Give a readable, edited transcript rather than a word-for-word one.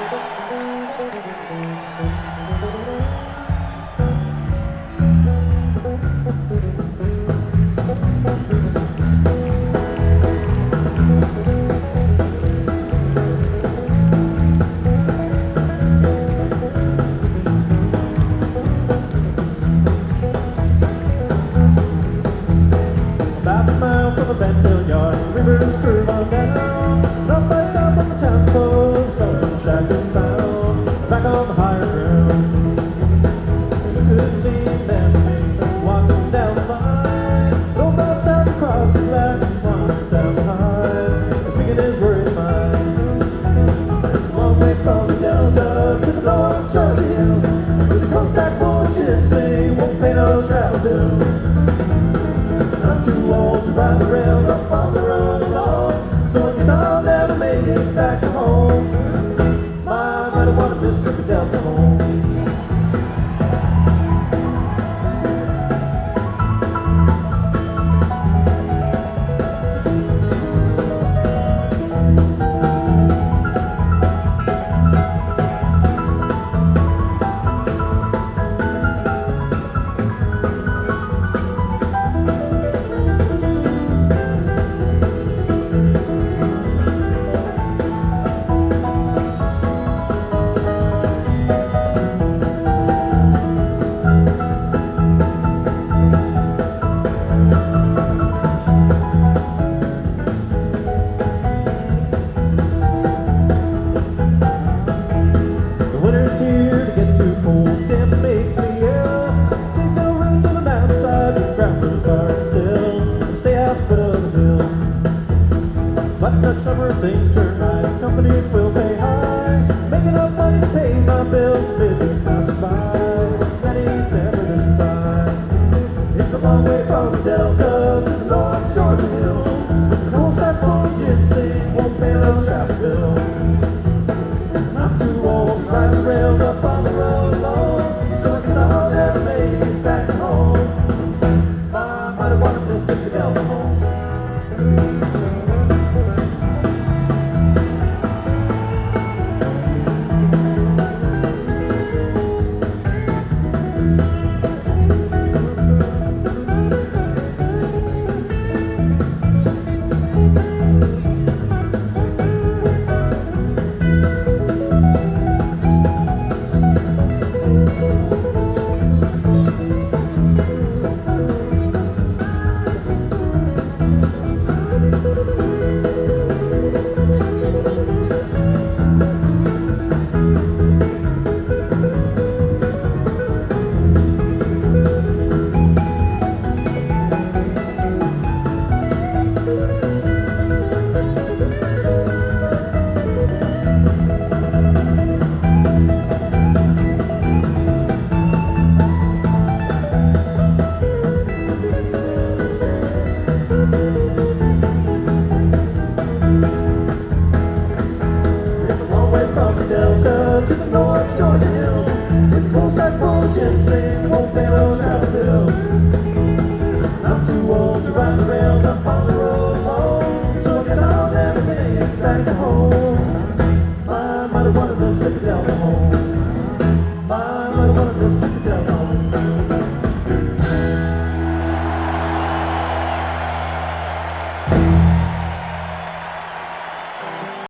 Rivers curve on down, not by south of the town close, Sultan Shack is found, back on the higher ground. You could see them walking down the line, rolled outside across his back, he's wandering down the high, speaking his worried mind. It's a long way from the Delta to the North Georgia hills, with a cold sack full of chips, say won't pay no travel bills. I'm too old to ride the rails up on the road alone, so I guess I'll never make it back to home. My, I don't want to Mississippi Delta home. Winter's here to get too cold, damn it makes me ill. Take no roots on the mountainside, the ground feels hard still. Stay out foot of the hill. But next summer things turn right, companies will pay high. Make enough money to pay my bills, business bouncing by. Ready, set for this side. It's a long way from the Delta to